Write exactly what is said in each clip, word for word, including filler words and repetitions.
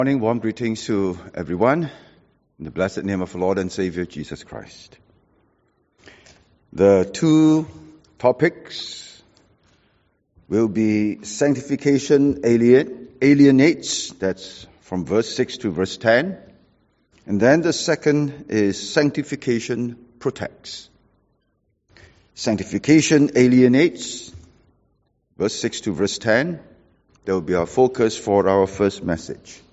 Morning, warm greetings to everyone in the blessed name of our Lord and Savior Jesus Christ. The two topics will be sanctification alienates, that's from verse six to verse ten, and then the second is sanctification protects. Sanctification alienates, verse six to verse ten, that will be our focus for our first message.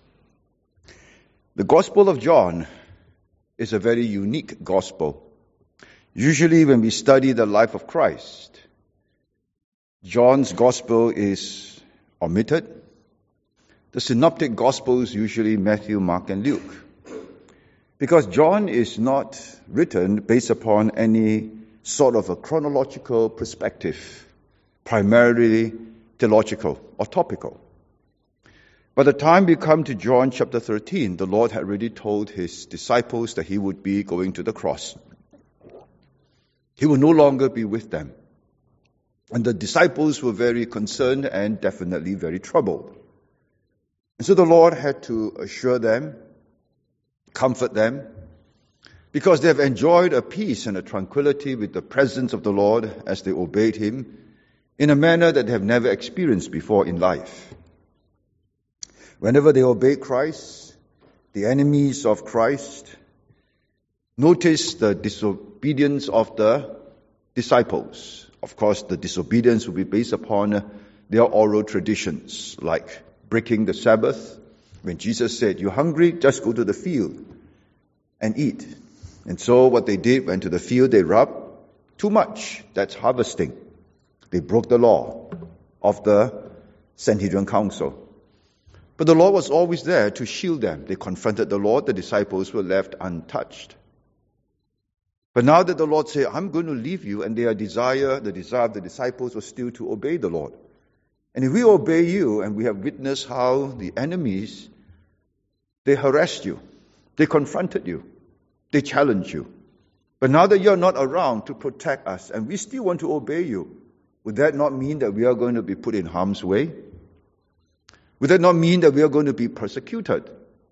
The Gospel of John is a very unique gospel. Usually when we study the life of Christ, John's gospel is omitted. The synoptic gospels, usually Matthew, Mark, and Luke. Because John is not written based upon any sort of a chronological perspective, primarily theological or topical. By the time we come to John chapter thirteen, the Lord had already told his disciples that he would be going to the cross. He would no longer be with them. And the disciples were very concerned and definitely very troubled. And so the Lord had to assure them, comfort them, because they have enjoyed a peace and a tranquility with the presence of the Lord as they obeyed him in a manner that they have never experienced before in life. Whenever they obey Christ, the enemies of Christ notice the disobedience of the disciples. Of course, the disobedience will be based upon their oral traditions, like breaking the Sabbath. When Jesus said, "You're hungry, just go to the field and eat." And so what they did, went to the field, they rubbed too much. That's harvesting. They broke the law of the Sanhedrin Council. But the Lord was always there to shield them. They confronted the Lord. The disciples were left untouched. But now that the Lord said, "I'm going to leave you," and their desire, the desire of the disciples was still to obey the Lord. And if we obey you, and we have witnessed how the enemies, they harassed you, they confronted you, they challenged you. But now that you're not around to protect us, and we still want to obey you, would that not mean that we are going to be put in harm's way? Would that not mean that we are going to be persecuted?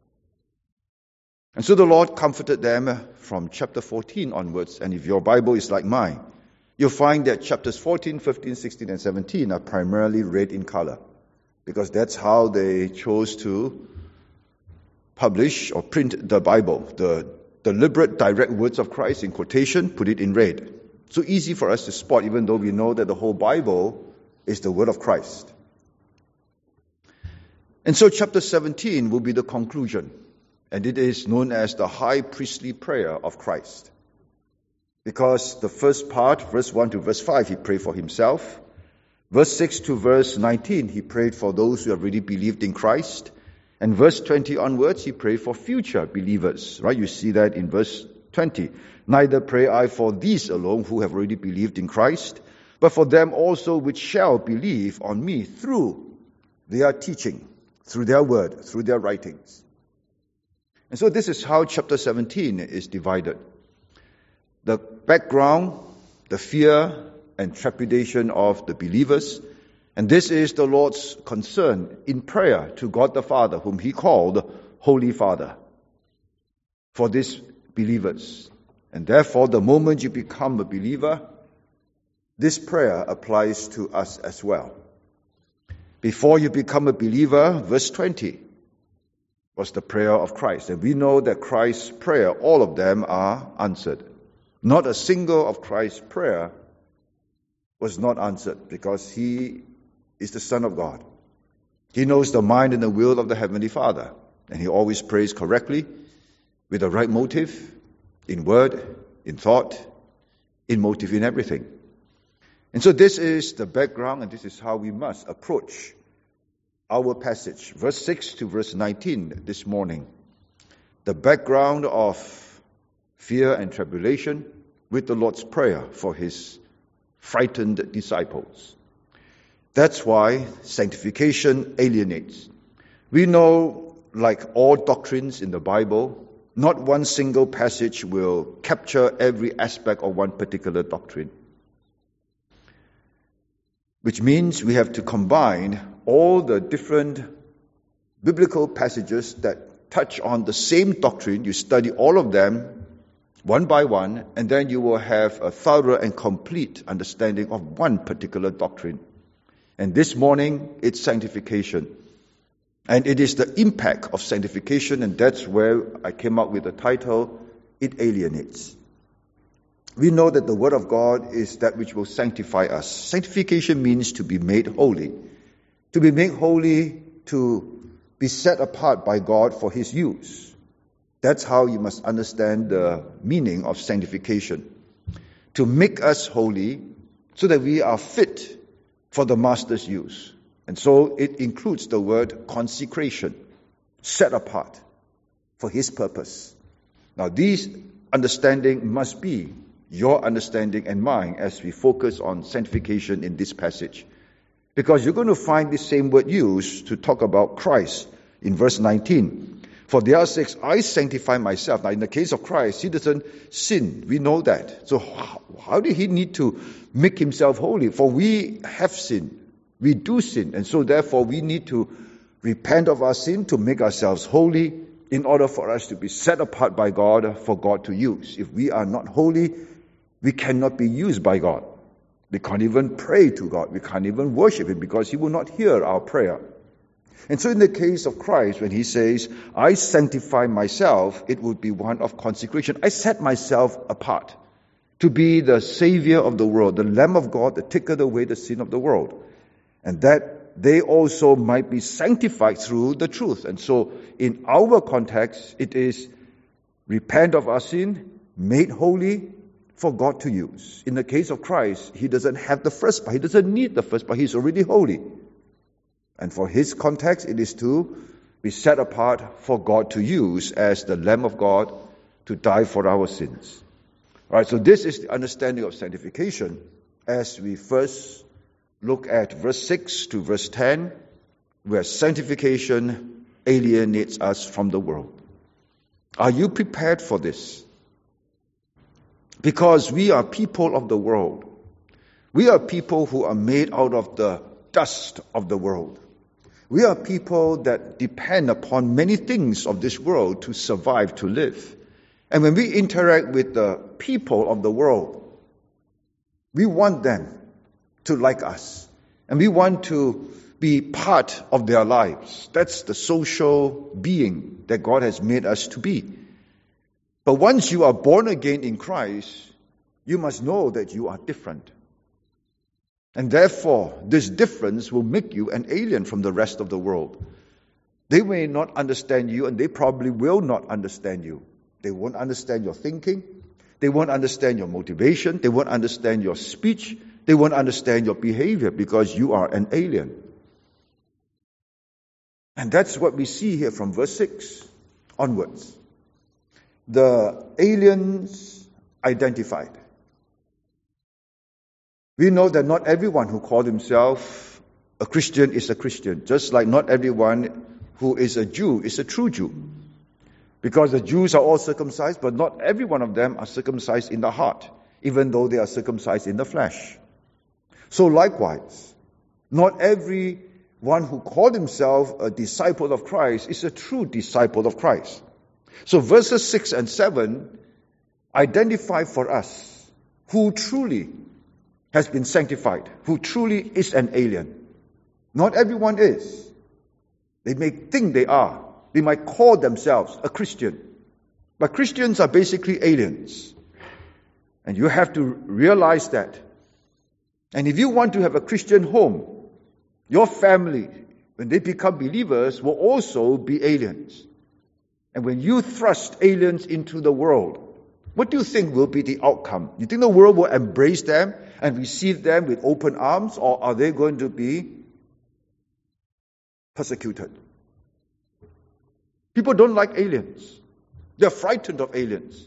And so the Lord comforted them from chapter fourteen onwards. And if your Bible is like mine, you'll find that chapters fourteen, fifteen, sixteen, and seventeen are primarily red in color, because that's how they chose to publish or print the Bible. The deliberate, direct words of Christ in quotation, put it in red. So easy for us to spot, even though we know that the whole Bible is the word of Christ. And so chapter seventeen will be the conclusion, and it is known as the high priestly prayer of Christ. Because the first part, verse one to verse five, he prayed for himself. Verse six to verse nineteen, he prayed for those who have already believed in Christ. And verse twenty onwards, he prayed for future believers, right? You see that in verse twenty. "Neither pray I for these alone who have already believed in Christ, but for them also which shall believe on me through their teaching," through their word, through their writings. And so this is how chapter seventeen is divided. The background, the fear and trepidation of the believers, and this is the Lord's concern in prayer to God the Father, whom he called Holy Father, for these believers. And therefore, the moment you become a believer, this prayer applies to us as well. Before you become a believer, verse twenty was the prayer of Christ. And we know that Christ's prayer, all of them are answered. Not a single of Christ's prayer was not answered, because he is the Son of God. He knows the mind and the will of the Heavenly Father. And he always prays correctly, with the right motive, in word, in thought, in motive, in everything. And so this is the background, and this is how we must approach our passage. Verse six to verse nineteen this morning. The background of fear and tribulation with the Lord's Prayer for his frightened disciples. That's why sanctification alienates. We know, like all doctrines in the Bible, not one single passage will capture every aspect of one particular doctrine. Which means we have to combine all the different biblical passages that touch on the same doctrine. You study all of them one by one, and then you will have a thorough and complete understanding of one particular doctrine. And this morning, it's sanctification. And it is the impact of sanctification, and that's where I came up with the title, It Alienates. We know that the Word of God is that which will sanctify us. Sanctification means to be made holy. To be made holy, to be set apart by God for His use. That's how you must understand the meaning of sanctification. To make us holy so that we are fit for the Master's use. And so it includes the word consecration, set apart for His purpose. Now, these understanding must be your understanding and mine as we focus on sanctification in this passage. Because you're going to find the same word used to talk about Christ in verse nineteen. For their sakes, I sanctify myself. Now, in the case of Christ, He doesn't sin. We know that. So how, how did He need to make Himself holy? For we have sinned. We do sin. And so therefore, we need to repent of our sin to make ourselves holy in order for us to be set apart by God for God to use. If we are not holy, we cannot be used by God. We can't even pray to God. We can't even worship Him because He will not hear our prayer. And so in the case of Christ, when He says, I sanctify myself, it would be one of consecration. I set myself apart to be the Savior of the world, the Lamb of God that taketh away the sin of the world. And that they also might be sanctified through the truth. And so in our context, it is repent of our sin, made holy for God to use. In the case of Christ, He doesn't have the first part. He doesn't need the first part. He's already holy. And for His context, it is to be set apart for God to use as the Lamb of God to die for our sins. All right, so this is the understanding of sanctification as we first look at verse six to verse ten, where sanctification alienates us from the world. Are you prepared for this? Because we are people of the world. We are people who are made out of the dust of the world. We are people that depend upon many things of this world to survive, to live. And when we interact with the people of the world, we want them to like us. And we want to be part of their lives. That's the social being that God has made us to be. But once you are born again in Christ, you must know that you are different. And therefore, this difference will make you an alien from the rest of the world. They may not understand you, and they probably will not understand you. They won't understand your thinking. They won't understand your motivation. They won't understand your speech. They won't understand your behavior because you are an alien. And that's what we see here from verse six onwards. The aliens identified. We know that not everyone who calls himself a Christian is a Christian, just like not everyone who is a Jew is a true Jew. Because the Jews are all circumcised, but not every one of them are circumcised in the heart, even though they are circumcised in the flesh. So likewise, not every one who called himself a disciple of Christ is a true disciple of Christ. So verses six and seven identify for us who truly has been sanctified, who truly is an alien. Not everyone is. They may think they are. They might call themselves a Christian. But Christians are basically aliens. And you have to realize that. And if you want to have a Christian home, your family, when they become believers, will also be aliens. And when you thrust aliens into the world, what do you think will be the outcome? You think the world will embrace them and receive them with open arms, or are they going to be persecuted? People don't like aliens. They're frightened of aliens.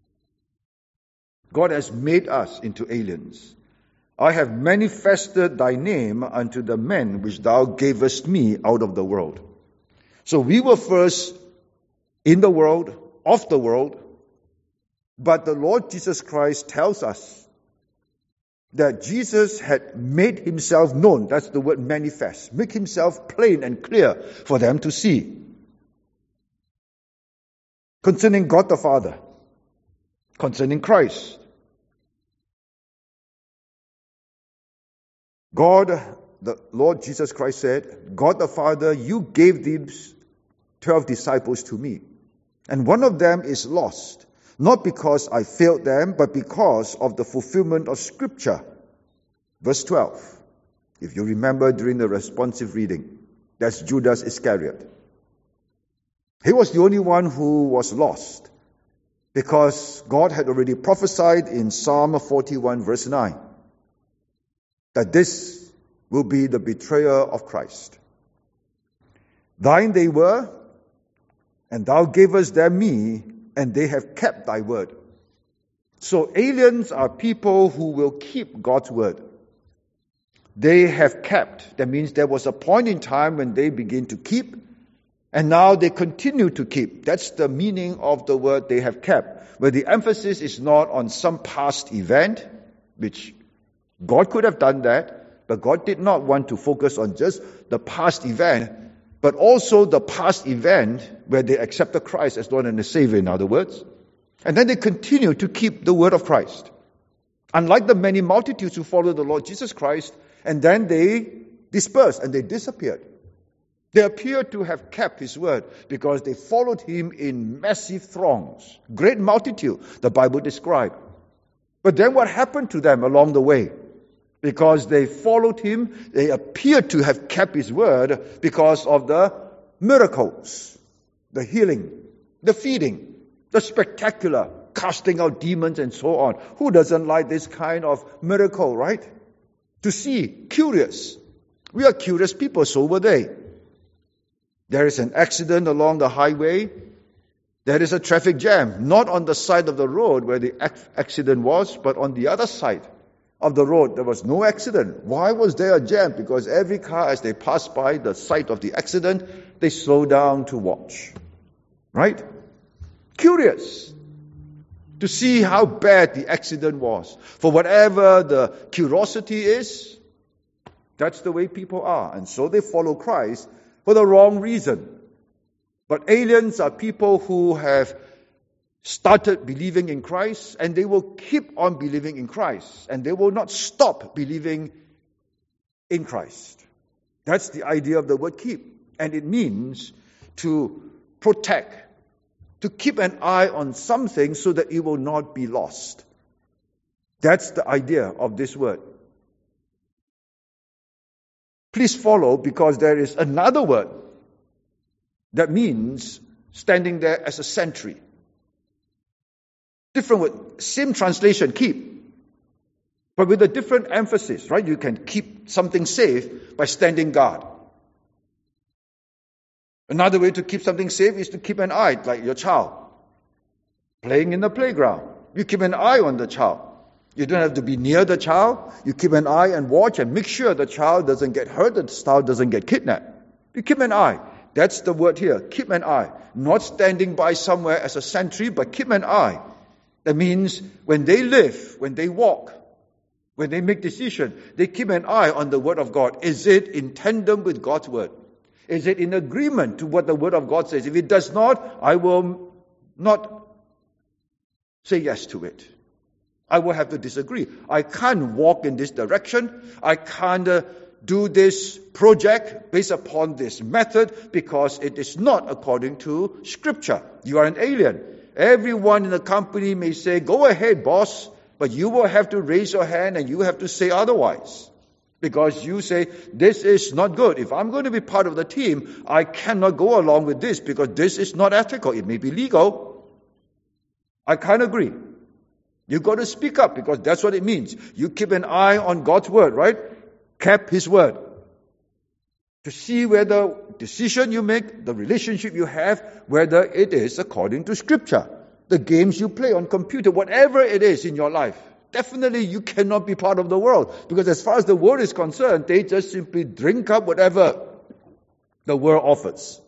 God has made us into aliens. I have manifested thy name unto the men which thou gavest me out of the world. So we were first in the world, of the world, but the Lord Jesus Christ tells us that Jesus had made himself known. That's the word manifest. Make himself plain and clear for them to see. Concerning God the Father. Concerning Christ. God, the Lord Jesus Christ said, God the Father, you gave these twelve disciples to me, and one of them is lost, not because I failed them, but because of the fulfillment of Scripture. Verse twelve, if you remember during the responsive reading, that's Judas Iscariot. He was the only one who was lost, because God had already prophesied in Psalm forty-one verse nine, that this will be the betrayer of Christ. Thine they were, and thou gavest them me, and they have kept thy word. So aliens are people who will keep God's word. They have kept. That means there was a point in time when they begin to keep, and now they continue to keep. That's the meaning of the word they have kept, where the emphasis is not on some past event, which God could have done that, but God did not want to focus on just the past event, but also the past event where they accepted Christ as Lord and Savior, in other words. And then they continue to keep the word of Christ. Unlike the many multitudes who followed the Lord Jesus Christ, and then they dispersed and they disappeared. They appear to have kept his word because they followed him in massive throngs. Great multitude, the Bible described. But then what happened to them along the way? Because they followed him, they appear to have kept his word because of the miracles, the healing, the feeding, the spectacular casting out demons and so on. Who doesn't like this kind of miracle, right? To see, curious. We are curious people, so were they. There is an accident along the highway. There is a traffic jam, not on the side of the road where the accident was, but on the other side of the road. There was no accident. Why was there a jam? Because every car, as they passed by the site of the accident, they slowed down to watch. Right? Curious to see how bad the accident was. For whatever the curiosity is, that's the way people are. And so they follow Christ for the wrong reason. But aliens are people who have started believing in Christ, and they will keep on believing in Christ, and they will not stop believing in Christ. That's the idea of the word keep. And it means to protect, to keep an eye on something so that it will not be lost. That's the idea of this word. Please follow, because there is another word that means standing there as a sentry. Different word, same translation, keep, but with a different emphasis, right? You can keep something safe by standing guard. Another way to keep something safe is to keep an eye, like your child playing in the playground. You keep an eye on the child. You don't have to be near the child. You keep an eye and watch and make sure the child doesn't get hurt, the child doesn't get kidnapped. You keep an eye. That's the word here, keep an eye. Not standing by somewhere as a sentry, but keep an eye. That means when they live, when they walk, when they make decisions, they keep an eye on the word of God. Is it in tandem with God's word? Is it in agreement to what the word of God says? If it does not, I will not say yes to it. I will have to disagree. I can't walk in this direction. I can't uh, do this project based upon this method because it is not according to Scripture. You are an alien. Everyone in the company may say, go ahead, boss, but you will have to raise your hand and you have to say otherwise. Because you say, this is not good. If I'm going to be part of the team, I cannot go along with this because this is not ethical. It may be legal. I can't agree. You've got to speak up because that's what it means. You keep an eye on God's word, right? Keep his word. To see whether decision you make, the relationship you have, whether it is according to Scripture. The games you play on computer, whatever it is in your life. Definitely you cannot be part of the world. Because as far as the world is concerned, they just simply drink up whatever the world offers.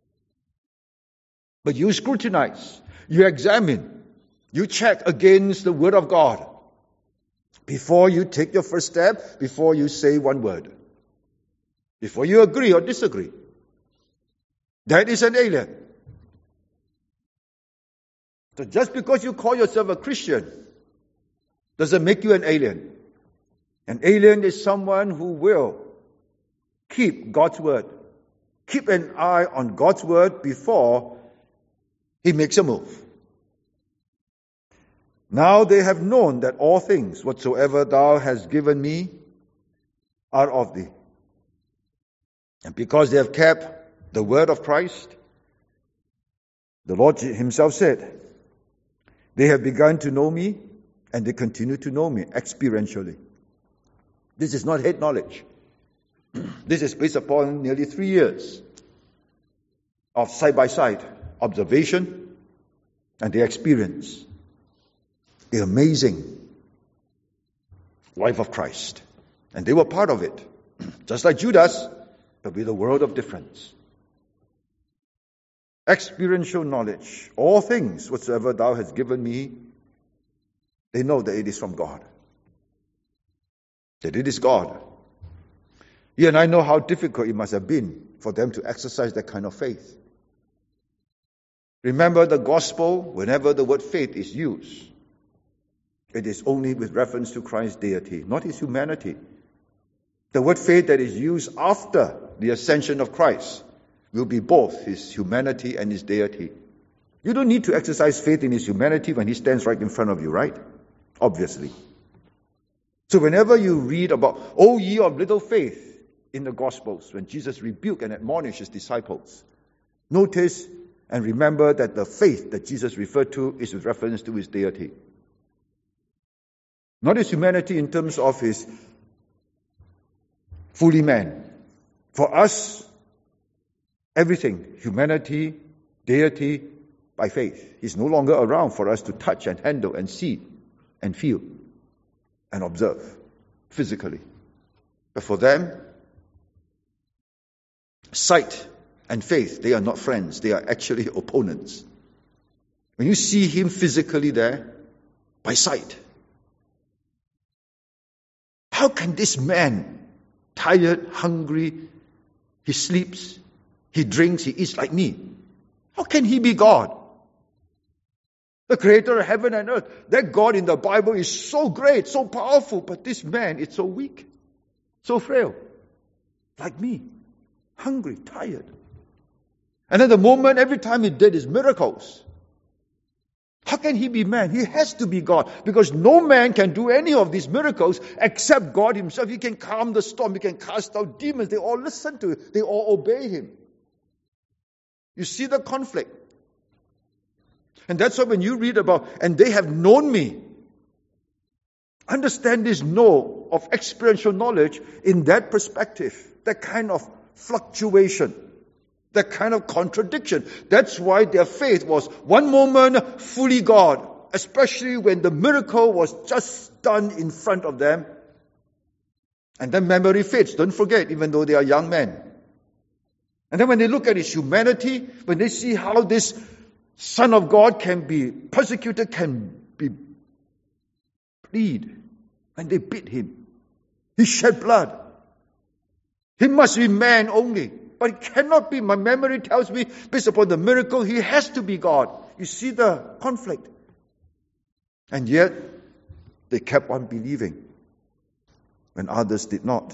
But you scrutinize, you examine, you check against the Word of God. Before you take your first step, before you say one word, before you agree or disagree. That is an alien. So just because you call yourself a Christian doesn't make you an alien. An alien is someone who will keep God's word. Keep an eye on God's word before he makes a move. Now they have known that all things whatsoever thou hast given me are of thee. And because they have kept the word of Christ, the Lord himself said, they have begun to know me and they continue to know me experientially. This is not head knowledge. This is based upon nearly three years of side-by-side observation and the experience. The amazing life of Christ. And they were part of it. Just like Judas, but with a world of difference. Experiential knowledge. All things whatsoever thou hast given me, they know that it is from God. That it is God. You and I know how difficult it must have been for them to exercise that kind of faith. Remember the gospel, whenever the word faith is used, it is only with reference to Christ's deity, not his humanity. The word faith that is used after the ascension of Christ will be both his humanity and his deity. You don't need to exercise faith in his humanity when he stands right in front of you, right? Obviously. So whenever you read about, O ye of little faith, in the Gospels, when Jesus rebuked and admonished his disciples, notice and remember that the faith that Jesus referred to is with reference to his deity. Not his humanity in terms of his fully man. For us, everything, humanity, deity, by faith. He's no longer around for us to touch and handle and see and feel and observe physically. But for them, sight and faith, they are not friends. They are actually opponents. When you see him physically there, by sight, how can this man, tired, hungry, he sleeps, he drinks, he eats like me, how can he be God? The creator of heaven and earth. That God in the Bible is so great, so powerful, but this man is so weak, so frail, like me, hungry, tired. And at the moment, every time he did his miracles, how can he be man? He has to be God, because no man can do any of these miracles except God himself. He can calm the storm, he can cast out demons. They all listen to him, they all obey him. You see the conflict. And that's why when you read about, and they have known me, understand this know of experiential knowledge in that perspective, that kind of fluctuation, that kind of contradiction. That's why their faith was one moment fully God, especially when the miracle was just done in front of them. And then memory fades, don't forget, even though they are young men. And then when they look at his humanity, when they see how this Son of God can be persecuted, can be bleed, when they beat him, he shed blood. He must be man only. But it cannot be. My memory tells me, based upon the miracle, he has to be God. You see the conflict. And yet, they kept on believing when others did not.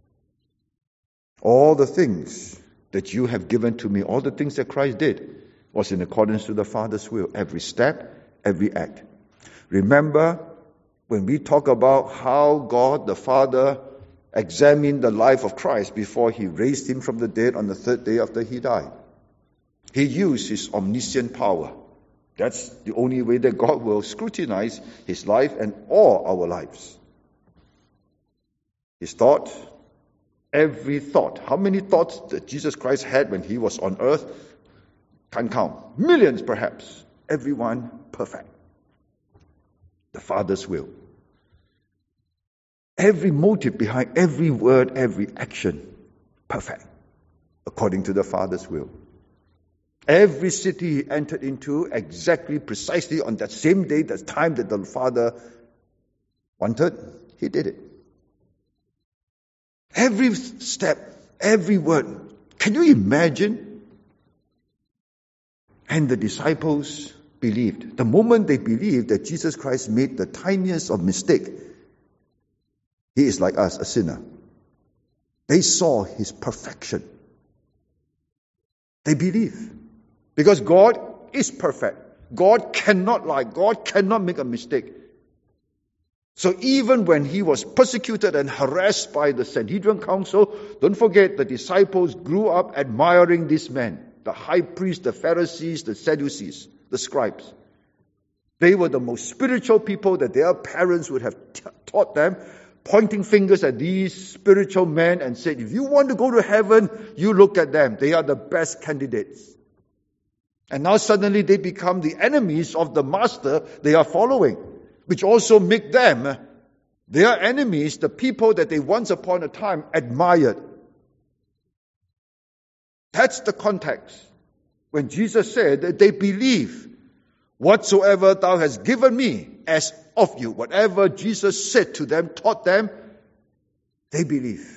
All the things that you have given to me, all the things that Christ did, was in accordance to the Father's will. Every step, every act. Remember, when we talk about how God the Father examined the life of Christ before he raised him from the dead on the third day after he died. He used his omniscient power. That's the only way that God will scrutinize his life and all our lives. His thought, every thought. How many thoughts that Jesus Christ had when he was on earth? Can't count. Millions perhaps. Everyone perfect. The Father's will. Every motive behind every word, every action, perfect, according to the Father's will. Every city he entered into exactly, precisely on that same day, that time that the Father wanted, He did it. Every step, every word. Can you imagine? And the disciples believed. The moment they believed that Jesus Christ made the tiniest of mistake, he is like us, a sinner. They saw his perfection. They believe. Because God is perfect. God cannot lie. God cannot make a mistake. So even when he was persecuted and harassed by the Sanhedrin council, don't forget the disciples grew up admiring this man, the high priest, the Pharisees, the Sadducees, the scribes. They were the most spiritual people that their parents would have t- taught them, pointing fingers at these spiritual men and said, if you want to go to heaven, you look at them. They are the best candidates. And now suddenly they become the enemies of the master they are following, which also make them their enemies, the people that they once upon a time admired. That's the context. When Jesus said that they believe whatsoever thou hast given me as of you, whatever Jesus said to them, taught them, they believe.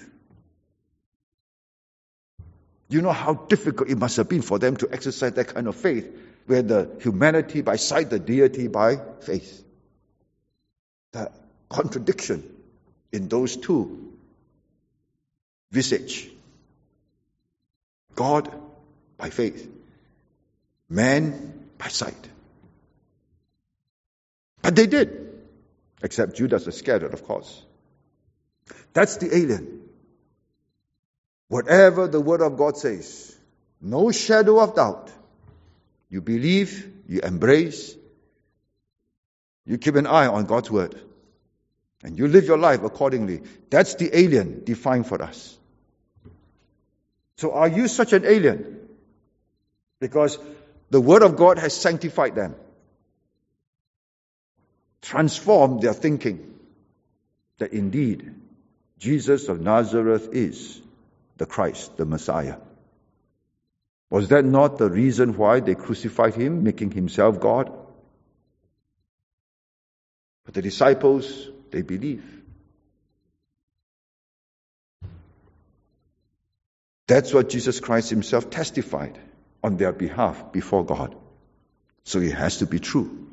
You know how difficult it must have been for them to exercise that kind of faith, where the humanity by sight, the deity by faith. The contradiction in those two visage. God by faith, man by sight. But they did, except Judas Iscariot, of course. That's the alien. Whatever the Word of God says, no shadow of doubt. You believe, you embrace, you keep an eye on God's Word, and you live your life accordingly. That's the alien defined for us. So are you such an alien? Because the Word of God has sanctified them, transformed their thinking, that indeed Jesus of Nazareth is the Christ, the Messiah. Was that not the reason why they crucified him, making himself God? But the disciples, they believe. That's what Jesus Christ himself testified on their behalf before God. So it has to be true.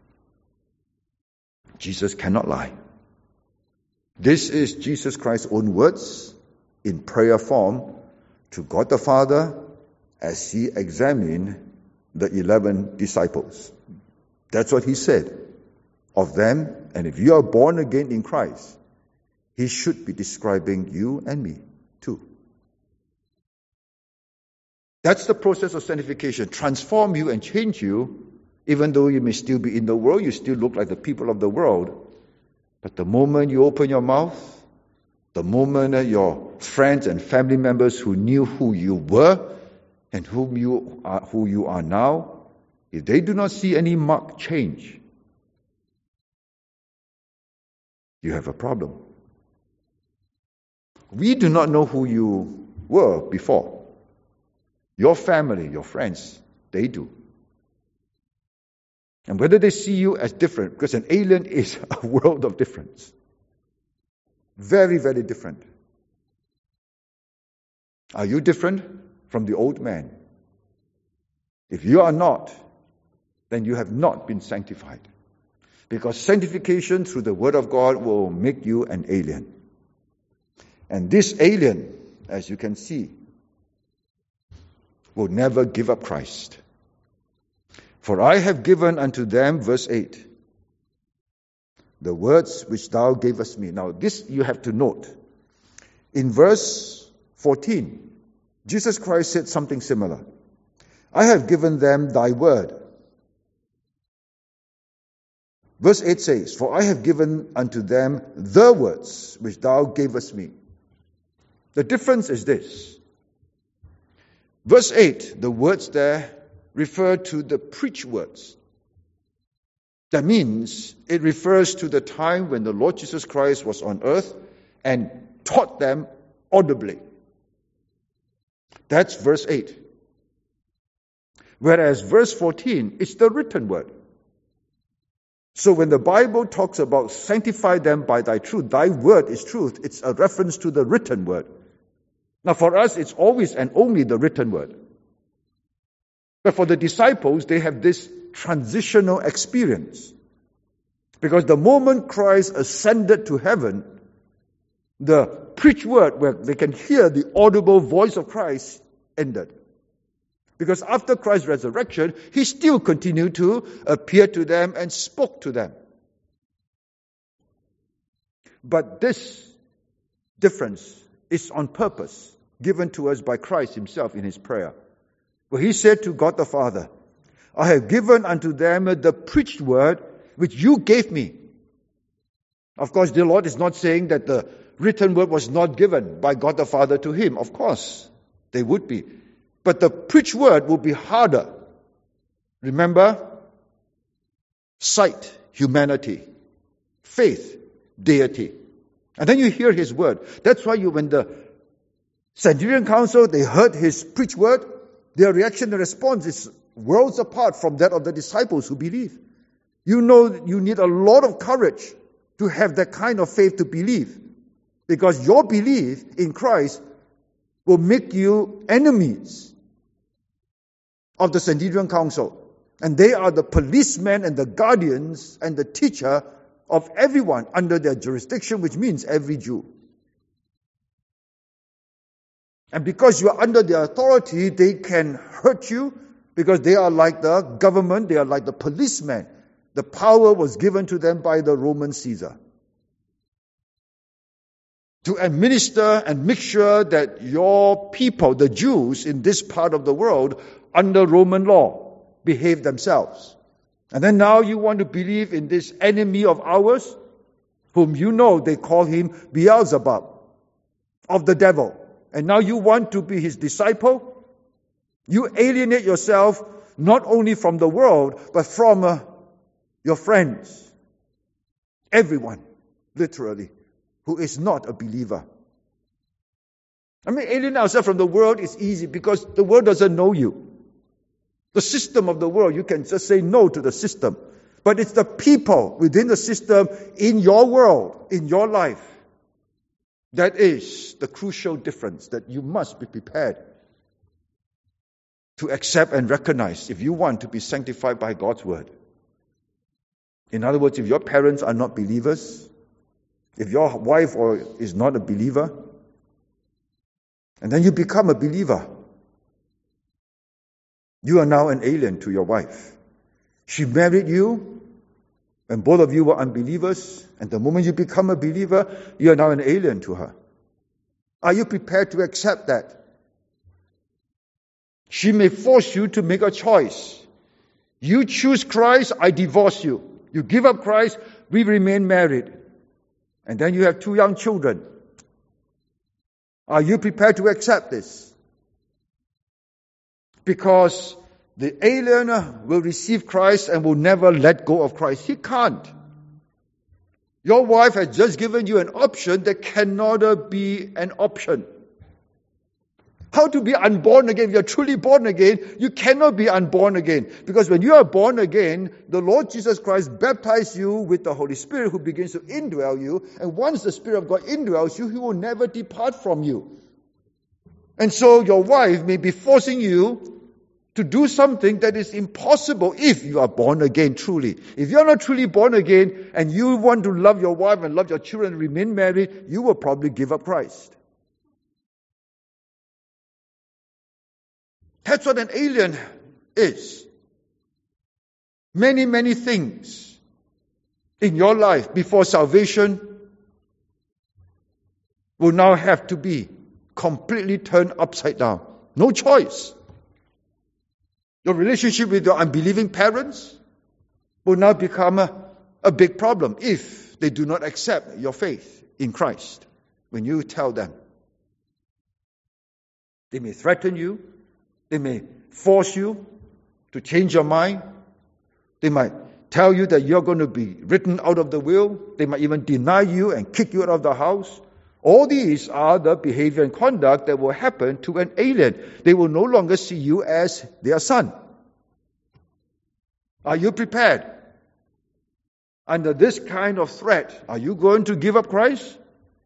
Jesus cannot lie. This is Jesus Christ's own words in prayer form to God the Father as he examined the eleven disciples. That's what he said of them. And if you are born again in Christ, he should be describing you and me too. That's the process of sanctification. Transform you and change you. Even though you may still be in the world, you still look like the people of the world. But the moment you open your mouth, the moment your friends and family members who knew who you were and whom you are, who you are now, if they do not see any marked change, you have a problem. We do not know who you were before. Your family, your friends, they do. And whether they see you as different, because an alien is a world of difference. Very, very different. Are you different from the old man? If you are not, then you have not been sanctified. Because sanctification through the Word of God will make you an alien. And this alien, as you can see, will never give up Christ. For I have given unto them, verse eight, the words which thou gavest me. Now this you have to note. In verse fourteen, Jesus Christ said something similar. I have given them thy word. Verse eight says, for I have given unto them the words which thou gavest me. The difference is this. Verse eight, the words there refer to the preached words. That means it refers to the time when the Lord Jesus Christ was on earth and taught them audibly. That's verse eight. Whereas verse fourteen is the written word. So when the Bible talks about sanctify them by thy truth, thy word is truth, it's a reference to the written word. Now for us, it's always and only the written word. But for the disciples, they have this transitional experience. Because the moment Christ ascended to heaven, the preached word where they can hear the audible voice of Christ ended. Because after Christ's resurrection, he still continued to appear to them and spoke to them. But this difference is on purpose, given to us by Christ himself in his prayer. Where he said to God the Father, I have given unto them the preached word which you gave me. Of course, the Lord is not saying that the written word was not given by God the Father to him. Of course, they would be. But the preached word will be harder. Remember? Sight, humanity. Faith, deity. And then you hear his word. That's why you, when the Sanhedrin Council, they heard his preached word, their reaction and response is worlds apart from that of the disciples who believe. You know you need a lot of courage to have that kind of faith to believe. Because your belief in Christ will make you enemies of the Sanhedrin Council. And they are the policemen and the guardians and the teacher of everyone under their jurisdiction, which means every Jew. And because you are under their authority, they can hurt you because they are like the government, they are like the policemen. The power was given to them by the Roman Caesar to administer and make sure that your people, the Jews in this part of the world, under Roman law, behave themselves. And then now you want to believe in this enemy of ours, whom you know they call him Beelzebub, of the devil. And now you want to be his disciple. You alienate yourself not only from the world, but from uh, your friends. Everyone, literally, who is not a believer. I mean, alienate ourselves from the world is easy because the world doesn't know you. The system of the world, you can just say no to the system. But it's the people within the system in your world, in your life. That is the crucial difference that you must be prepared to accept and recognize if you want to be sanctified by God's word. In other words, if your parents are not believers, if your wife or is not a believer, and then you become a believer, you are now an alien to your wife. She married you, and both of you were unbelievers, and the moment you become a believer, you are now an alien to her. Are you prepared to accept that? She may force you to make a choice. You choose Christ, I divorce you. You give up Christ, we remain married. And then you have two young children. Are you prepared to accept this? Because the alien will receive Christ and will never let go of Christ. He can't. Your wife has just given you an option that cannot be an option. How to be unborn again? If you are truly born again, you cannot be unborn again. Because when you are born again, the Lord Jesus Christ baptizes you with the Holy Spirit who begins to indwell you. And once the Spirit of God indwells you, He will never depart from you. And so your wife may be forcing you to do something that is impossible if you are born again truly. If you are not truly born again and you want to love your wife and love your children and remain married, you will probably give up Christ. That's what an alien is. Many, many things in your life before salvation will now have to be completely turned upside down. No choice. Your relationship with your unbelieving parents will now become a, a big problem if they do not accept your faith in Christ when you tell them. They may threaten you. They may force you to change your mind. They might tell you that you're going to be written out of the will. They might even deny you and kick you out of the house. All these are the behavior and conduct that will happen to an alien. They will no longer see you as their son. Are you prepared under this kind of threat, are you going to give up Christ?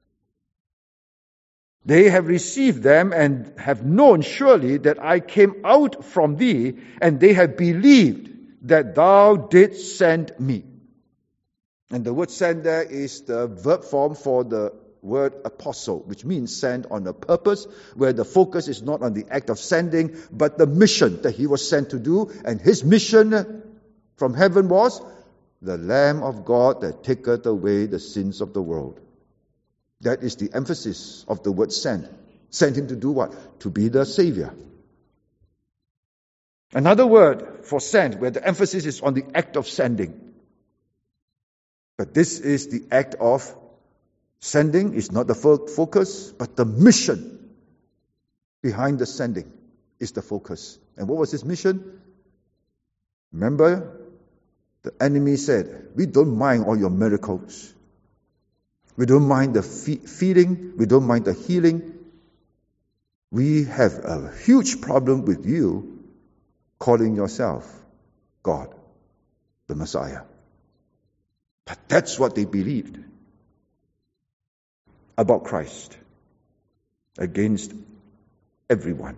They have received them and have known surely that I came out from thee, and they have believed that thou didst send me. And the word send there is the verb form for the word apostle, which means sent on a purpose, where the focus is not on the act of sending, but the mission that he was sent to do. And his mission from heaven was the Lamb of God that taketh away the sins of the world. That is the emphasis of the word sent. Sent him to do what? To be the Savior. Another word for sent, where the emphasis is on the act of sending. But this is the act of sending, is not the focus, but the mission behind the sending is the focus. And what was his mission? Remember, the enemy said, we don't mind all your miracles. We don't mind the fe- feeding. We don't mind the healing. We have a huge problem with you calling yourself God, the Messiah. But that's what they believed about Christ against everyone.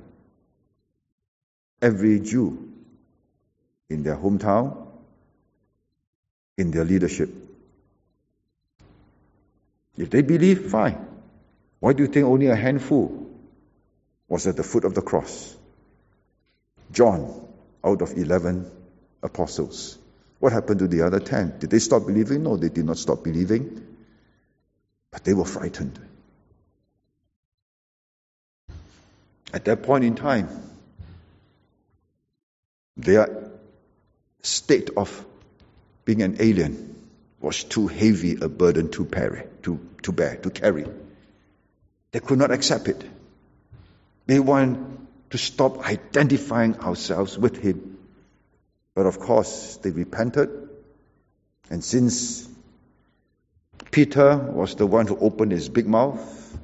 Every Jew in their hometown, in their leadership. If they believe, fine. Why do you think only a handful was at the foot of the cross? John, out of eleven apostles. What happened to the other ten? Did they stop believing? No, they did not stop believing. But they were frightened. At that point in time, their state of being an alien was too heavy a burden to bear, to, to bear, to carry. They could not accept it. They want to stop identifying ourselves with him. But of course, they repented. And since Peter was the one who opened his big mouth,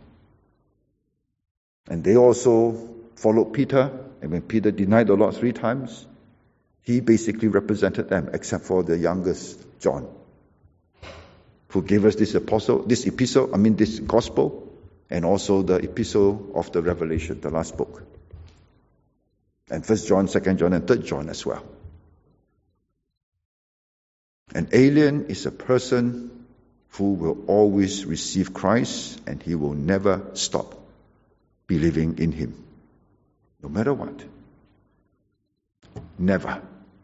and they also followed Peter, and when Peter denied the Lord three times, he basically represented them, except for the youngest, John, who gave us this apostle, this epistle, I mean this gospel, and also the epistle of the Revelation, the last book. And First John, Second John, and Third John as well. An alien is a person who will always receive Christ, and he will never stop believing in him. No matter what. Never.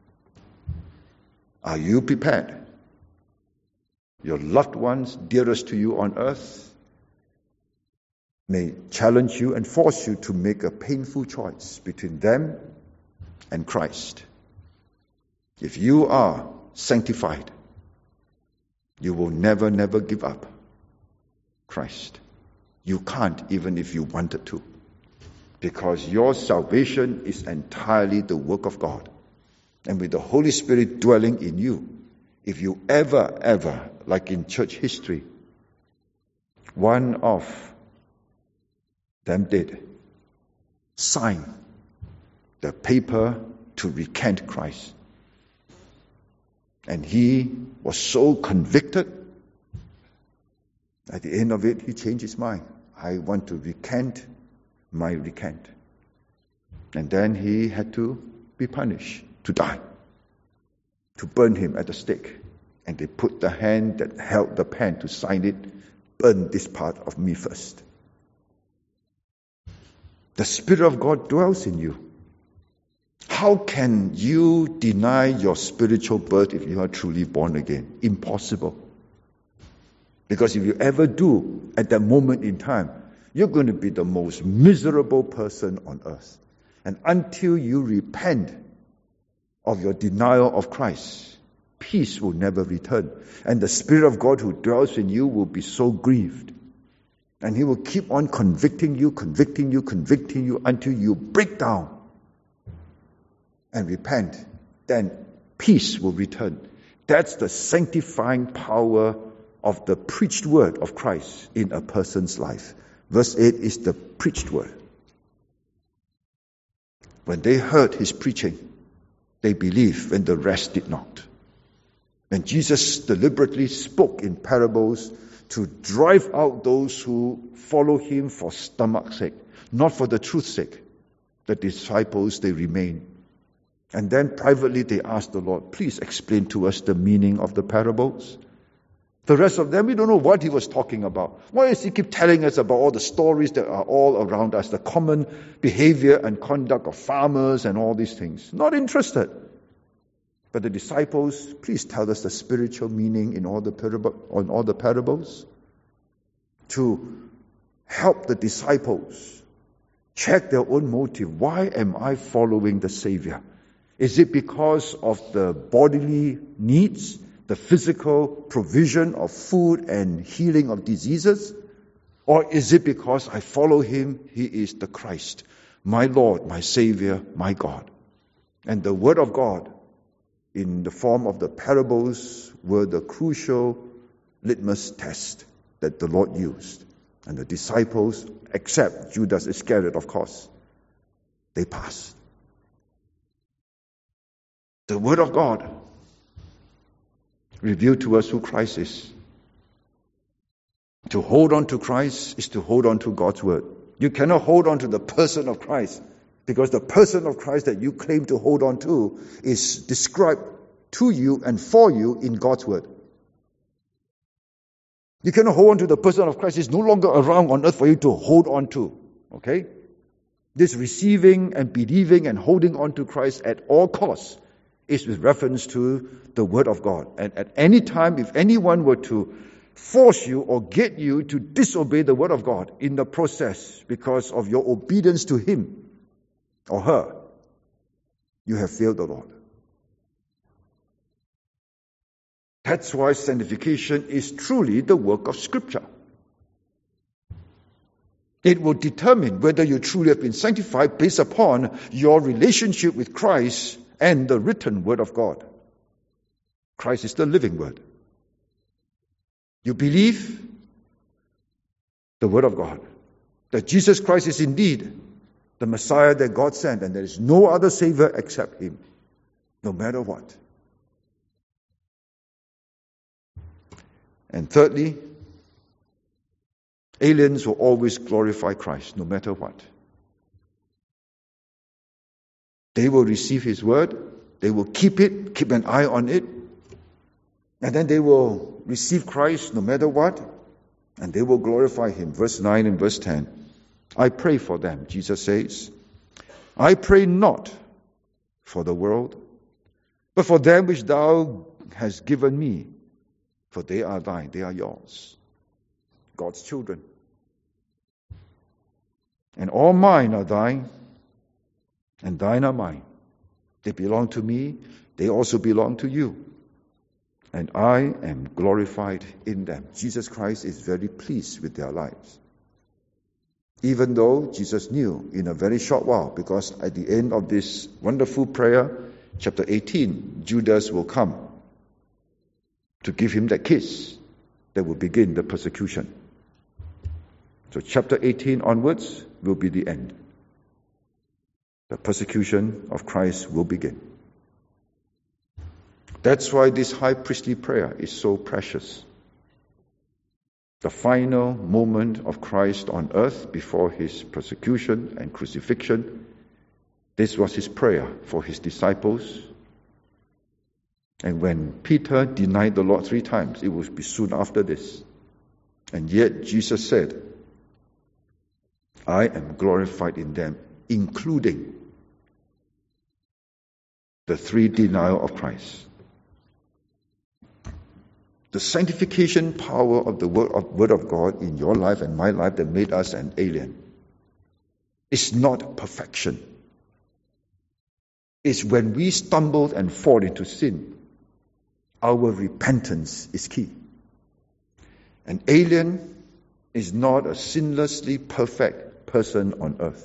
Are you prepared? Your loved ones, dearest to you on earth, may challenge you and force you to make a painful choice between them and Christ. If you are sanctified, you will never, never give up Christ. You can't, even if you wanted to, because your salvation is entirely the work of God. And with the Holy Spirit dwelling in you, if you ever, ever, like in church history, one of them did sign the paper to recant Christ. And he was so convicted, at the end of it, he changed his mind. I want to recant my recant. And then he had to be punished, to die, to burn him at the stake. And they put the hand that held the pen to sign it, burn this part of me first. The Spirit of God dwells in you. How can you deny your spiritual birth if you are truly born again? Impossible. Because if you ever do, at that moment in time, you're going to be the most miserable person on earth. And until you repent of your denial of Christ, peace will never return. And the Spirit of God who dwells in you will be so grieved. And he will keep on convicting you, convicting you, convicting you until you break down and repent. Then peace will return. That's the sanctifying power of the preached word of Christ in a person's life. Verse eight is the preached word. When they heard his preaching, they believed when the rest did not. And Jesus deliberately spoke in parables to drive out those who follow him for stomach's sake, not for the truth's sake. The disciples, they remain. And then privately they asked the Lord, please explain to us the meaning of the parables. The rest of them, we don't know what he was talking about. Why does he keep telling us about all the stories that are all around us, the common behavior and conduct of farmers and all these things? Not interested. But the disciples, please tell us the spiritual meaning in all the parable, on all the parables. To help the disciples check their own motive. Why am I following the Savior? Is it because of the bodily needs, the physical provision of food and healing of diseases? Or is it because I follow him, he is the Christ, my Lord, my Savior, my God? And the Word of God, in the form of the parables, were the crucial litmus test that the Lord used. And the disciples, except Judas Iscariot, of course, they passed. The Word of God revealed to us who Christ is. To hold on to Christ is to hold on to God's Word. You cannot hold on to the person of Christ, because the person of Christ that you claim to hold on to is described to you and for you in God's Word. You cannot hold on to the person of Christ. He's no longer around on earth for you to hold on to. Okay? This receiving and believing and holding on to Christ at all costs is with reference to the Word of God. And at any time, if anyone were to force you or get you to disobey the Word of God in the process because of your obedience to him or her, you have failed the Lord. That's why sanctification is truly the work of Scripture. It will determine whether you truly have been sanctified based upon your relationship with Christ and the written Word of God. Christ is the living Word. You believe the Word of God, that Jesus Christ is indeed the Messiah that God sent, and there is no other Savior except him, no matter what. And thirdly, aliens will always glorify Christ, no matter what. They will receive his word, they will keep it, keep an eye on it, and then they will receive Christ no matter what, and they will glorify him. Verse nine and verse ten. I pray for them, Jesus says. I pray not for the world, but for them which thou hast given me. For they are thine, they are yours, God's children. And all mine are thine, and thine are mine. They belong to me, they also belong to you. And I am glorified in them. Jesus Christ is very pleased with their lives. Even though Jesus knew in a very short while, because at the end of this wonderful prayer, chapter eighteen, Judas will come to give him that kiss that will begin the persecution. So chapter eighteen onwards will be the end. The persecution of Christ will begin. That's why this high priestly prayer is so precious. The final moment of Christ on earth before his persecution and crucifixion, this was his prayer for his disciples. And when Peter denied the Lord three times, it would be soon after this. And yet Jesus said, I am glorified in them, including the three denial of Christ. The sanctification power of the word of, word of God in your life and my life that made us an alien is not perfection. It's when we stumble and fall into sin, our repentance is key. An alien is not a sinlessly perfect person on earth.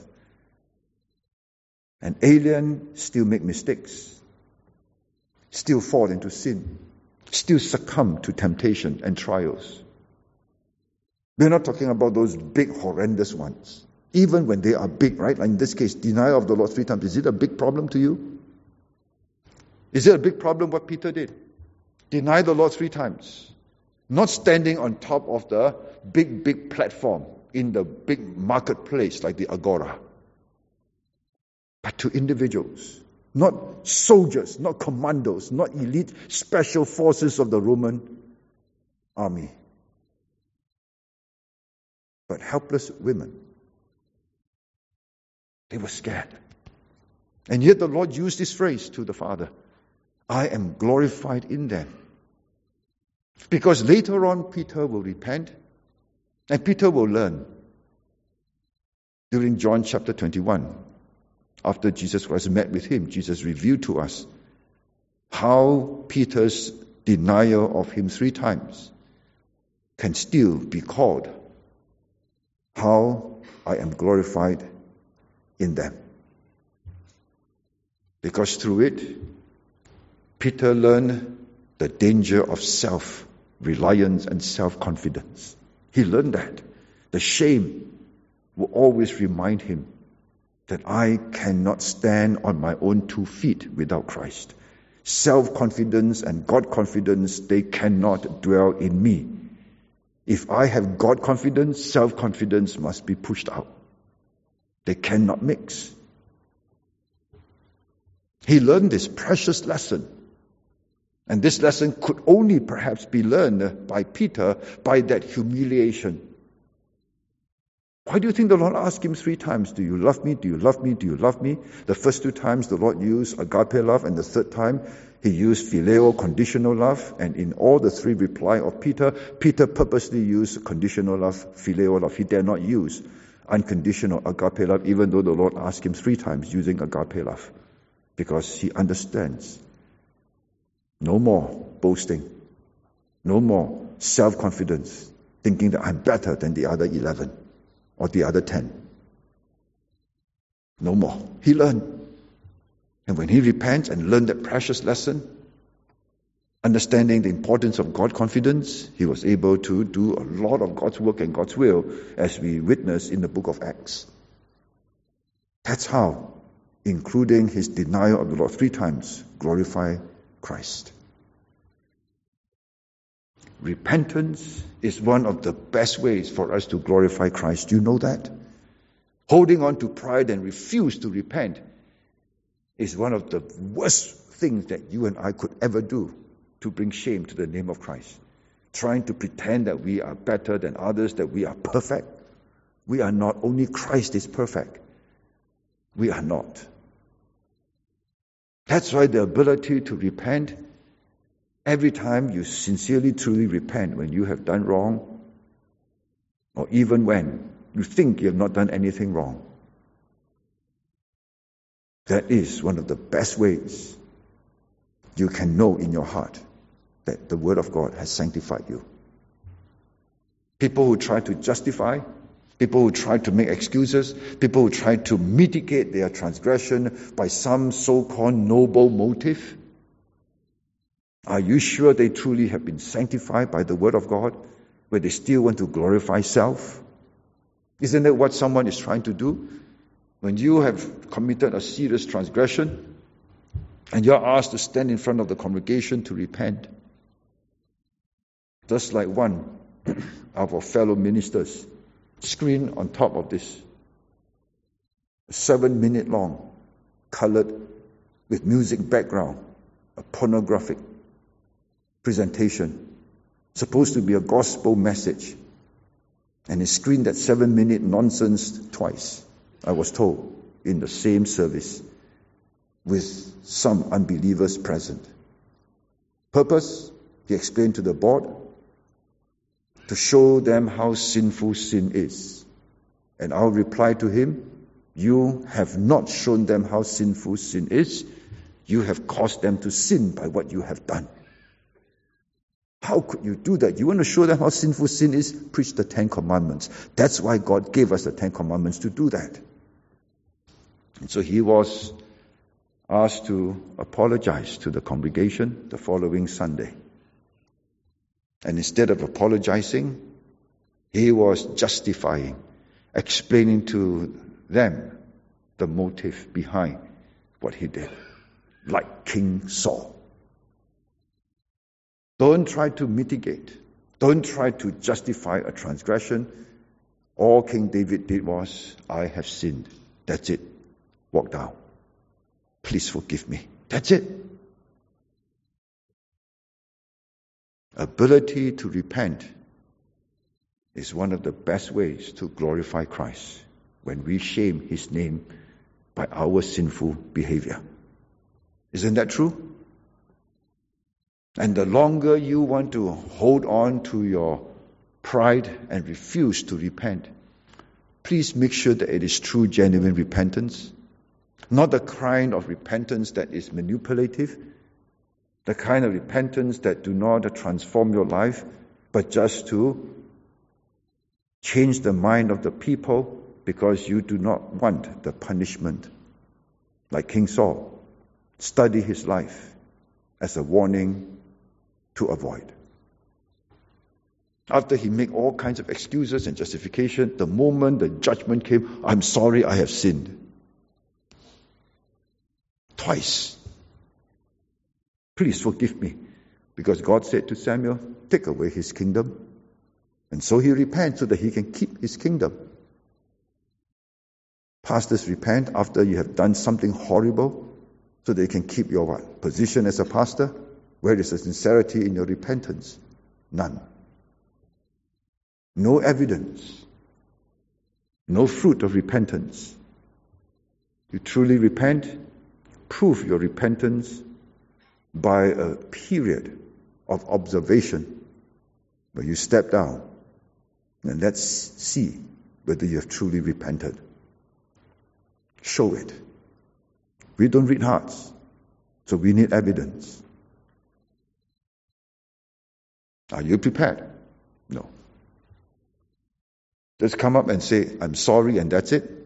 An alien still make mistakes, still fall into sin, still succumb to temptation and trials. We're not talking about those big, horrendous ones. Even when they are big, right? Like in this case, denial of the Lord three times. Is it a big problem to you? Is it a big problem what Peter did? Deny the Lord three times. Not standing on top of the big, big platform in the big marketplace like the Agora. But to individuals. Not soldiers, not commandos, not elite special forces of the Roman army. But helpless women. They were scared. And yet the Lord used this phrase to the Father. I am glorified in them. Because later on Peter will repent and Peter will learn. During John chapter twenty-one, after Jesus Christ met with him, Jesus revealed to us how Peter's denial of him three times can still be called how I am glorified in them. Because through it, Peter learned the danger of self-reliance and self-confidence. He learned that. The shame will always remind him that I cannot stand on my own two feet without Christ. Self-confidence and God-confidence, they cannot dwell in me. If I have God-confidence, self-confidence must be pushed out. They cannot mix. He learned this precious lesson. And this lesson could only perhaps be learned by Peter by that humiliation. Why do you think the Lord asked him three times, do you love me, do you love me, do you love me? The first two times the Lord used agape love, and the third time he used phileo, conditional love. And in all the three reply of Peter, Peter purposely used conditional love, phileo love. He dare not use unconditional agape love, even though the Lord asked him three times using agape love. Because he understands. No more boasting. No more self-confidence, thinking that I'm better than the other eleven or the other ten. No more. He learned. And when he repents and learned that precious lesson, understanding the importance of God confidence, he was able to do a lot of God's work and God's will, as we witness in the book of Acts. That's how, including his denial of the Lord three times, glorify Christ. Repentance is one of the best ways for us to glorify Christ. Do you know that? Holding on to pride and refuse to repent is one of the worst things that you and I could ever do to bring shame to the name of Christ. Trying to pretend that we are better than others, that we are perfect. We are not. Only Christ is perfect. We are not. That's why the ability to repent, every time you sincerely, truly repent when you have done wrong, or even when you think you have not done anything wrong, that is one of the best ways you can know in your heart that the Word of God has sanctified you. People who try to justify, people who try to make excuses, people who try to mitigate their transgression by some so-called noble motive, are you sure they truly have been sanctified by the Word of God, where they still want to glorify self? Isn't that what someone is trying to do? When you have committed a serious transgression, and you're asked to stand in front of the congregation to repent, just like one of our fellow ministers screen on top of this, seven minute long, colored with music background, a pornographic presentation, supposed to be a gospel message, and he screened that seven minute nonsense twice, I was told, in the same service with some unbelievers present. Purpose, he explained to the board, to show them how sinful sin is. And I'll reply to him, you have not shown them how sinful sin is. You have caused them to sin by what you have done. How could you do that? You want to show them how sinful sin is? Preach the Ten Commandments. That's why God gave us the Ten Commandments, to do that. And so he was asked to apologize to the congregation the following Sunday. And instead of apologizing, he was justifying, explaining to them the motive behind what he did, like King Saul. Don't try to mitigate. Don't try to justify a transgression. All King David did was, I have sinned. That's it. Walk down. Please forgive me. That's it. Ability to repent is one of the best ways to glorify Christ when we shame His name by our sinful behavior. Isn't that true? And the longer you want to hold on to your pride and refuse to repent, please make sure that it is true, genuine repentance. Not the kind of repentance that is manipulative, the kind of repentance that do not transform your life, but just to change the mind of the people because you do not want the punishment. Like King Saul, study his life as a warning to avoid. After he made all kinds of excuses and justification, the moment the judgment came, I'm sorry, I have sinned. Twice. Please forgive me. Because God said to Samuel, take away his kingdom. And so he repents so that he can keep his kingdom. Pastors repent after you have done something horrible so they can keep your what? Position as a pastor. Where is the sincerity in your repentance? None. No evidence. No fruit of repentance. You truly repent, prove your repentance by a period of observation where you step down and let's see whether you have truly repented. Show it. We don't read hearts, so we need evidence. Are you prepared? No. Just come up and say, I'm sorry, and that's it.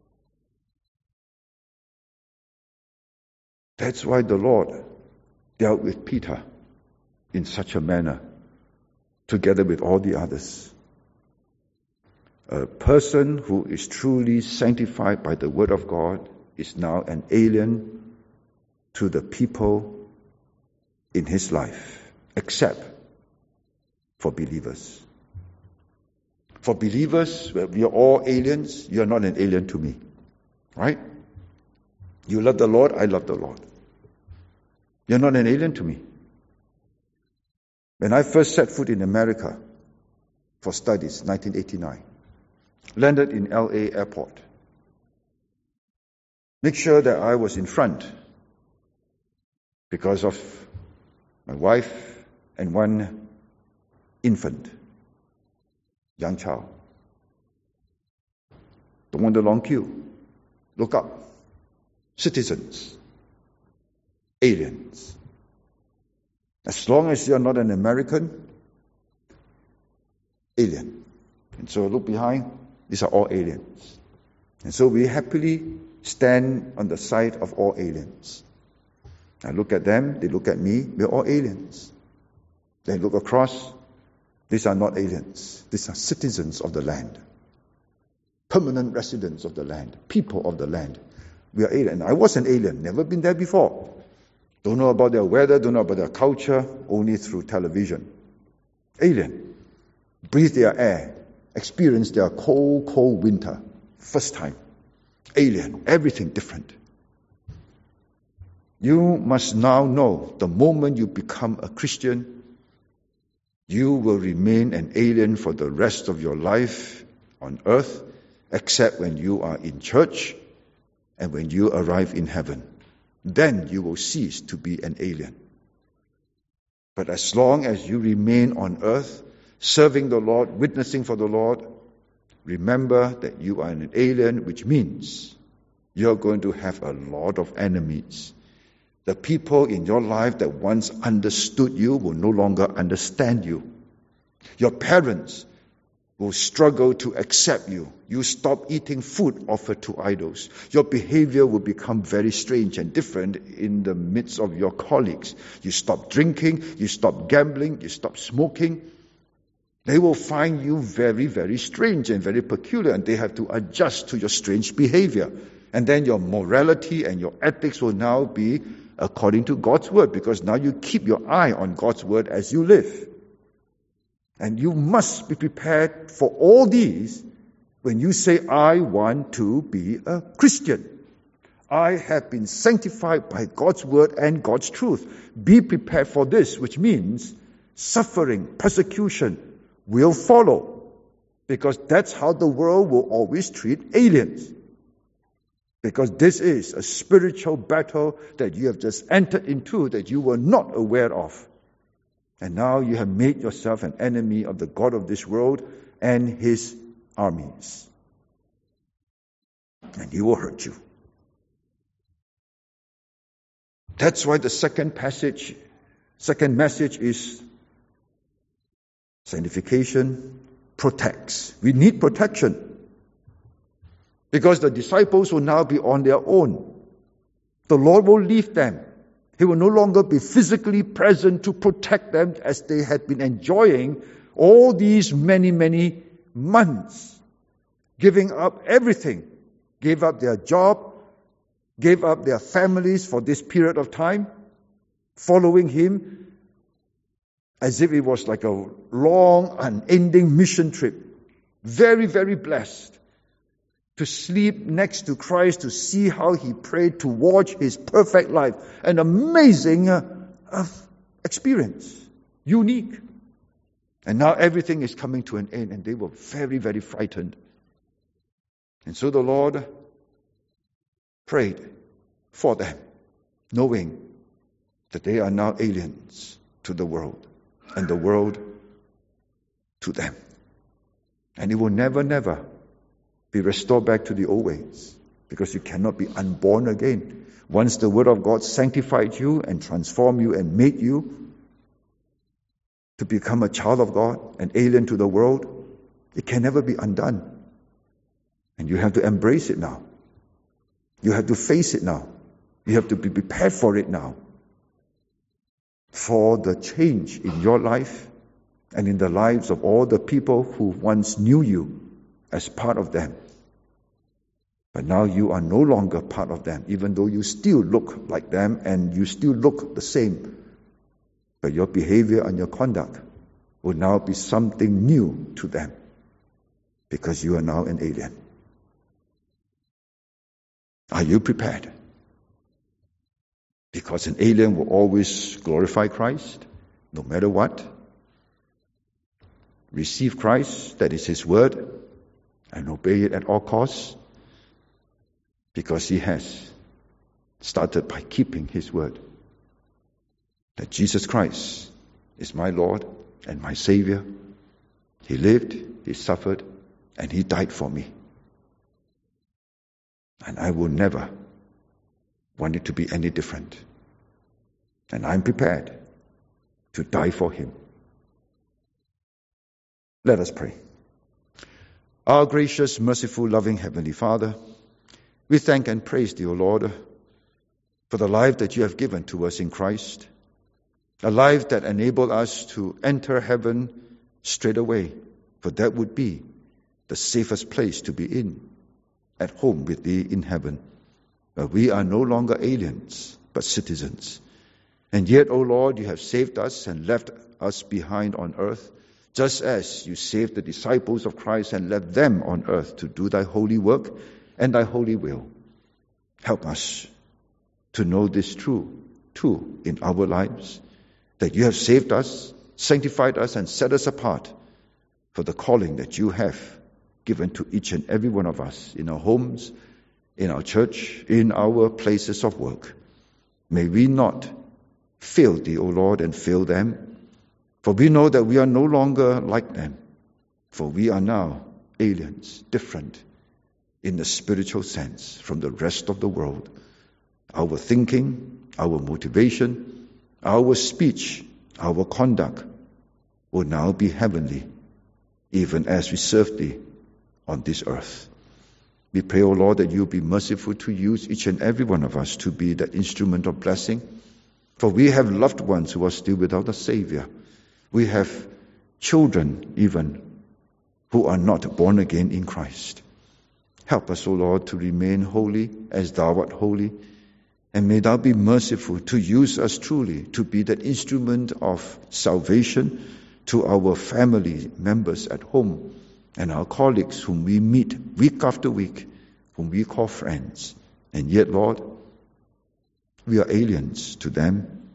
That's why the Lord dealt with Peter in such a manner, together with all the others. A person who is truly sanctified by the Word of God is now an alien to the people in his life, except for believers. For believers, we are all aliens. You are not an alien to me. Right? You love the Lord, I love the Lord. You're not an alien to me. When I first set foot in America for studies, nineteen eighty-nine, landed in L A airport. Make sure that I was in front because of my wife and one infant, young child. Don't want the long queue. Look up. Citizens. Aliens. As long as you're not an American, alien. And so look behind, these are all aliens. And so we happily stand on the side of all aliens. I look at them, they look at me, we're all aliens. They look across, these are not aliens. These are citizens of the land. Permanent residents of the land. People of the land. We are alien. I was an alien, never been there before. Don't know about their weather, don't know about their culture, only through television. Alien. Breathe their air. Experience their cold, cold winter. First time. Alien. Everything different. You must now know, the moment you become a Christian, you will remain an alien for the rest of your life on earth, except when you are in church and when you arrive in heaven. Then you will cease to be an alien. But as long as you remain on earth, serving the Lord, witnessing for the Lord, remember that you are an alien, which means you're going to have a lot of enemies. The people in your life that once understood you will no longer understand you. Your parents will struggle to accept you. You stop eating food offered to idols. Your behavior will become very strange and different in the midst of your colleagues. You stop drinking, you stop gambling, you stop smoking. They will find you very, very strange and very peculiar, and they have to adjust to your strange behavior. And then your morality and your ethics will now be according to God's word, because now you keep your eye on God's word as you live. And you must be prepared for all these when you say, I want to be a Christian. I have been sanctified by God's word and God's truth. Be prepared for this, which means suffering, persecution will follow. Because that's how the world will always treat aliens. Because this is a spiritual battle that you have just entered into that you were not aware of. And now you have made yourself an enemy of the God of this world and his armies. And he will hurt you. That's why the second passage, second message is sanctification protects. We need protection. Because the disciples will now be on their own. The Lord will leave them. He will no longer be physically present to protect them as they had been enjoying all these many, many months. Giving up everything. Gave up their job. Gave up their families for this period of time. Following him as if it was like a long, unending mission trip. Very, very blessed. To sleep next to Christ, to see how he prayed, to watch his perfect life. An amazing uh, uh, experience. Unique. And now everything is coming to an end, and they were very, very frightened. And so the Lord prayed for them, knowing that they are now aliens to the world, and the world to them. And it will never, never be restored back to the old ways, because you cannot be unborn again. Once the word of God sanctified you and transformed you and made you to become a child of God, an alien to the world, it can never be undone. And you have to embrace it now. You have to face it now. You have to be prepared for it now. For the change in your life and in the lives of all the people who once knew you as part of them. But now you are no longer part of them, even though you still look like them and you still look the same. But your behavior and your conduct will now be something new to them, because you are now an alien. Are you prepared? Because an alien will always glorify Christ, no matter what. Receive Christ, that is his word, and obey it at all costs, because he has started by keeping his word. That Jesus Christ is my Lord and my Savior. He lived, he suffered, and he died for me. And I will never want it to be any different. And I'm prepared to die for him. Let us pray. Our gracious, merciful, loving Heavenly Father, we thank and praise thee, O Lord, for the life that you have given to us in Christ, a life that enabled us to enter heaven straight away, for that would be the safest place to be in, at home with thee in heaven. But we are no longer aliens, but citizens. And yet, O Lord, you have saved us and left us behind on earth, just as you saved the disciples of Christ and left them on earth to do thy holy work and thy holy will. Help us to know this true, too, in our lives, that you have saved us, sanctified us, and set us apart for the calling that you have given to each and every one of us in our homes, in our church, in our places of work. May we not fail thee, O Lord, and fail them, for we know that we are no longer like them, for we are now aliens, different in the spiritual sense from the rest of the world. Our thinking, our motivation, our speech, our conduct will now be heavenly, even as we serve thee on this earth. We pray, O Lord, that you be merciful to use each and every one of us to be that instrument of blessing. For we have loved ones who are still without a Savior. We have children even who are not born again in Christ. Help us, O Lord, to remain holy as thou art holy, And may thou be merciful to use us truly to be that instrument of salvation to our family members at home and our colleagues whom we meet week after week, whom we call friends. And yet, Lord, we are aliens to them.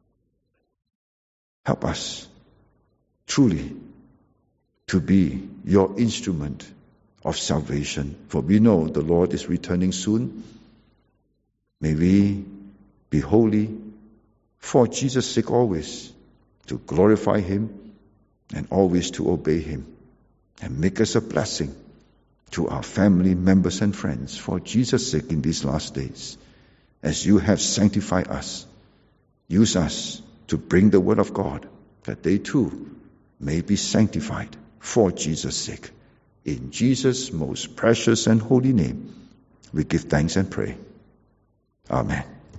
Help us truly to be your instrument of salvation. For we know the Lord is returning soon. May we be holy for Jesus' sake always, to glorify Him and always to obey Him. And make us a blessing to our family members and friends for Jesus' sake in these last days. As you have sanctified us, use us to bring the word of God, that they too may be sanctified for Jesus' sake. In Jesus' most precious and holy name, we give thanks and pray. Amen.